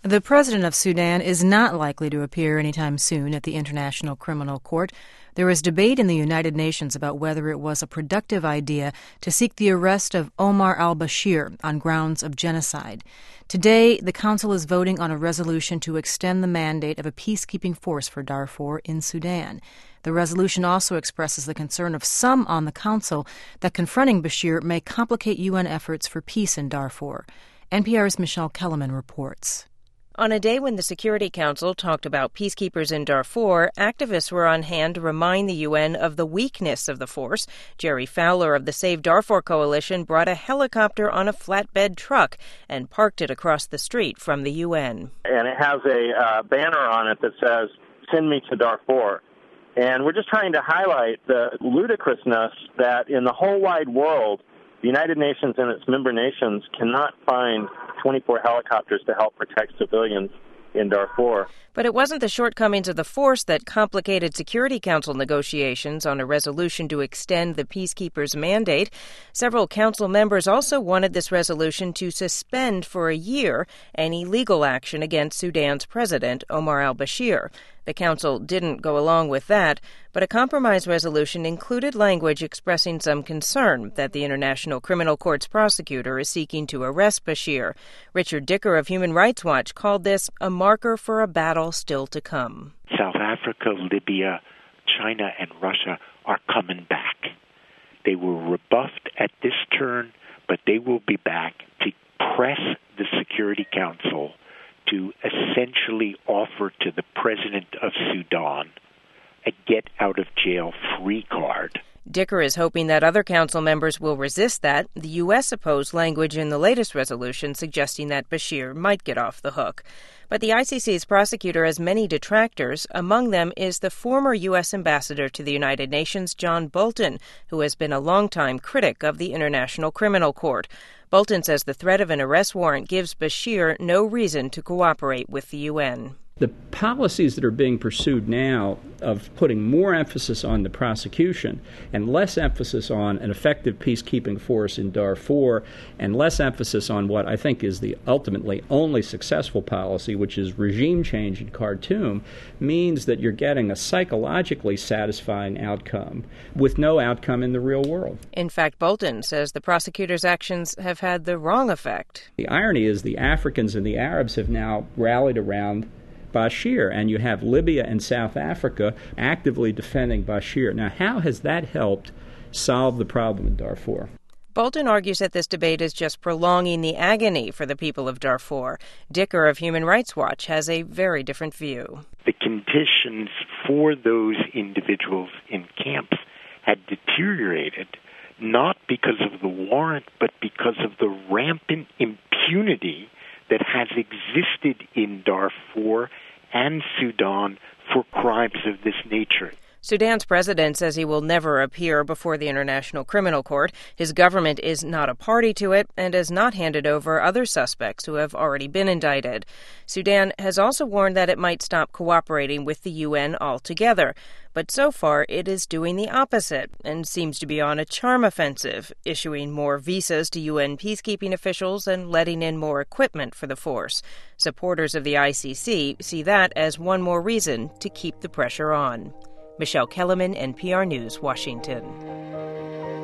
The president of Sudan is not likely to appear anytime soon at the International Criminal Court. There is debate in the United Nations about whether it was a productive idea to seek the arrest of Omar al-Bashir on grounds of genocide. Today, the Council is voting on a resolution to extend the mandate of a peacekeeping force for Darfur in Sudan. The resolution also expresses the concern of some on the Council that confronting Bashir may complicate UN efforts for peace in Darfur. NPR's Michelle Kellerman reports. On a day when the Security Council talked about peacekeepers in Darfur, activists were on hand to remind the UN of the weakness of the force. Jerry Fowler of the Save Darfur Coalition brought a helicopter on a flatbed truck and parked it across the street from the UN. And it has a banner on it that says, "Send me to Darfur." And we're just trying to highlight the ludicrousness that in the whole wide world, the United Nations and its member nations cannot find 24 helicopters to help protect civilians in Darfur. But it wasn't the shortcomings of the force that complicated Security Council negotiations on a resolution to extend the peacekeepers' mandate. Several council members also wanted this resolution to suspend for a year any legal action against Sudan's president, Omar al-Bashir. The council didn't go along with that, but a compromise resolution included language expressing some concern that the International Criminal Court's prosecutor is seeking to arrest Bashir. Richard Dicker of Human Rights Watch called this a marker for a battle still to come. South Africa, Libya, China, and Russia are coming back. They were rebuffed at this turn, but they will be back to press the Security Council to essentially offer to the president of Sudan a get-out-of-jail-free card. Dicker is hoping that other council members will resist that. The U.S. opposed language in the latest resolution suggesting that Bashir might get off the hook. But the ICC's prosecutor has many detractors. Among them is the former U.S. ambassador to the United Nations, John Bolton, who has been a longtime critic of the International Criminal Court. Bolton says the threat of an arrest warrant gives Bashir no reason to cooperate with the UN. The policies that are being pursued now of putting more emphasis on the prosecution and less emphasis on an effective peacekeeping force in Darfur and less emphasis on what I think is the ultimately only successful policy, which is regime change in Khartoum, means that you're getting a psychologically satisfying outcome with no outcome in the real world. In fact, Bolton says the prosecutor's actions have had the wrong effect. The irony is the Africans and the Arabs have now rallied around Bashir, and you have Libya and South Africa actively defending Bashir. Now, how has that helped solve the problem in Darfur? Bolton argues that this debate is just prolonging the agony for the people of Darfur. Dicker of Human Rights Watch has a very different view. The conditions for those individuals in camps had deteriorated, not because of the warrant, but because of the rampant impunity that has existed in Darfur and Sudan for crimes of this nature. Sudan's president says he will never appear before the International Criminal Court. His government is not a party to it and has not handed over other suspects who have already been indicted. Sudan has also warned that it might stop cooperating with the UN altogether. But so far, it is doing the opposite and seems to be on a charm offensive, issuing more visas to UN peacekeeping officials and letting in more equipment for the force. Supporters of the ICC see that as one more reason to keep the pressure on. Michelle Kellerman, NPR News, Washington.